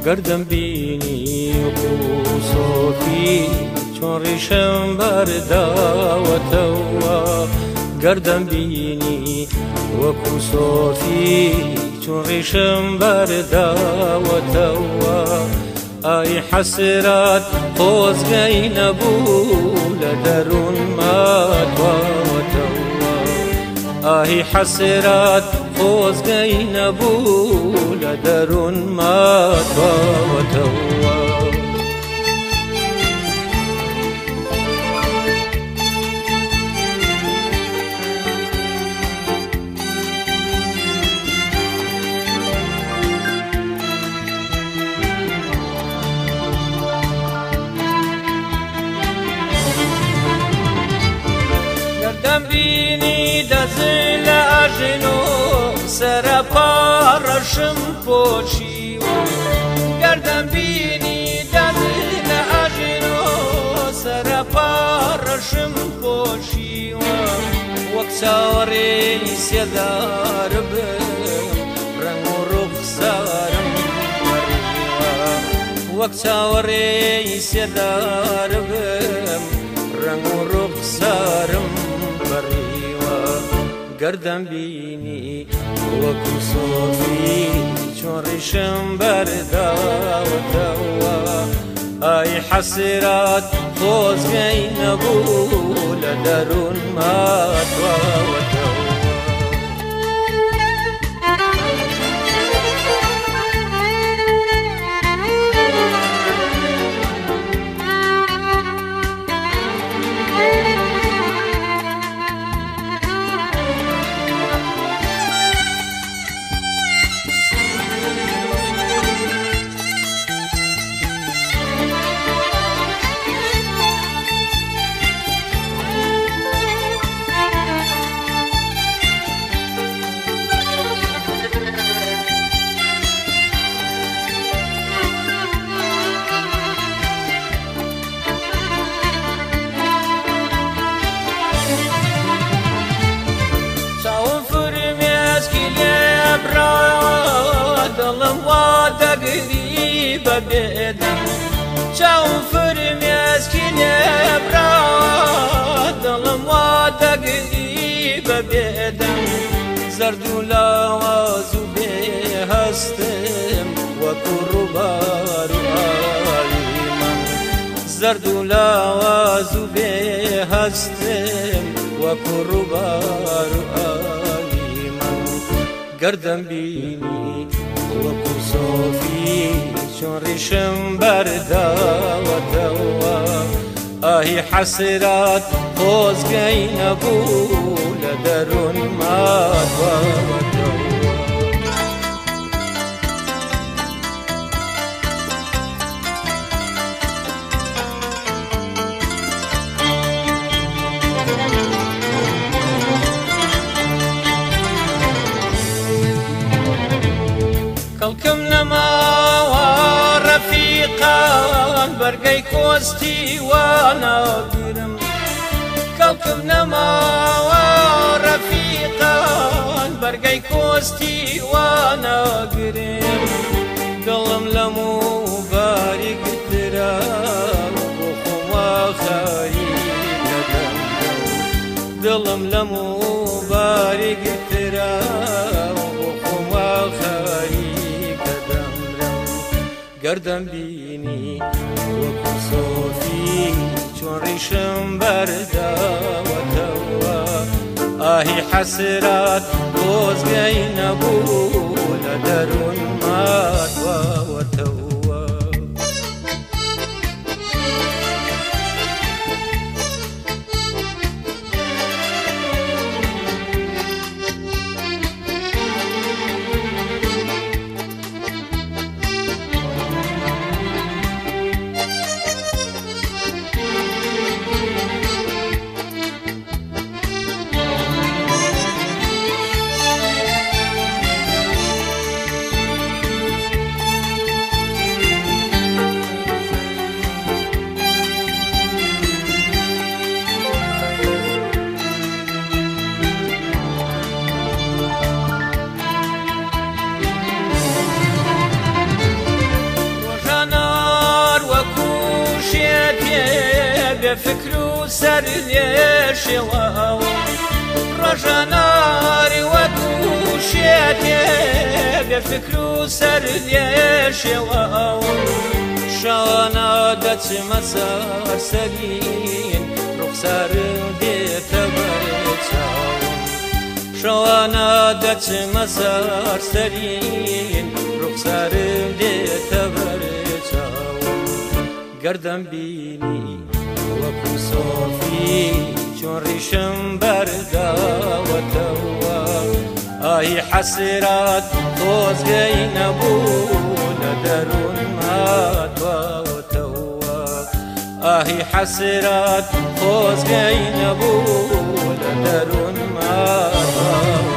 گردم بینی و صوفی چون ریشم برداوتەوە گردم بینی وەکو سۆفی چون ریشم بەرداوەتەوە ئای حەسرات خۆزگەی نەبوو لە دەروون ماتواوەتەوە ئای حەسرات خۆزگەی نەبوو لە دەروون ماتواوەتەوە گردم بینی دەزی لە ئاژین و سەرەپاڕەشم پۆچیوە گردم بینی دەزی لە ئاژین و سەرەپاڕەشم پۆچیوە وەک چاوەڕێی سێدار بم ڕەنگ و ڕوخسارم بەڕیوە وەک چاوەڕێی سێدار بم ڕەنگ و ڕوخسارم بەڕیوە گردم بینی وەکو سۆفی چۆن ڕیشم بەرداوەتەوە ئای حەسرات خۆزگەی نەبوو لە دەروون ماتواوەتەوە دڵم وا دەگری بەبێدەم چاوم فرمێسکی لێبراوە دڵم وا دەگری بەبێدەم زەرد و لاواز و بێهەستم وەکو ڕووبار و ئاوی من زەرد و لاواز و بێهەستم وەکو ڕووبار و ئاوی من گردم بینی وەکو سۆفی چۆن ڕیشم بەرداوەتەوە ئاهی حەسرات خۆزگەی نەبوو لە دەروون ماتواوەتەوە کەڵکم نەماوە ڕەفیقان بەرگەی کۆستی واناگرم کەڵکم نەماوە ڕەفیقان بەرگەی کۆستی واناگرم دڵم لە موباری گرترا بۆ خۆما خەریکە دەمرم دڵم لە موباری گرترا بۆ خۆما خەریکە دەمرم گردم بینی وەکو سۆفی چۆن ڕیشم بەرداوەتەوە ئاهی حەسرات خۆزگەی نەبوو لە دەروون ماتواوەتەوە فکر و سەر لێشێڵە ڕەژەناری وەکو شێتێ بێ فکر و سەر لێشێڵە شانە دەچمە سەر سەرین ڕوخسارم دێتە بەرێ چاوم شانە دەچمە سەر سەرین ڕوخسارم دێتە بەرێ چاوم گەردەم بینی وەکو سۆفی چۆن ڕیشم بەرداوەتەوە ئاهی حەسرات تۆزگەی نەبوو لە دەروون ماتواوەتەوە ئاهی حەسرات تۆزگەی نەبوو لە دەروون ماتواوە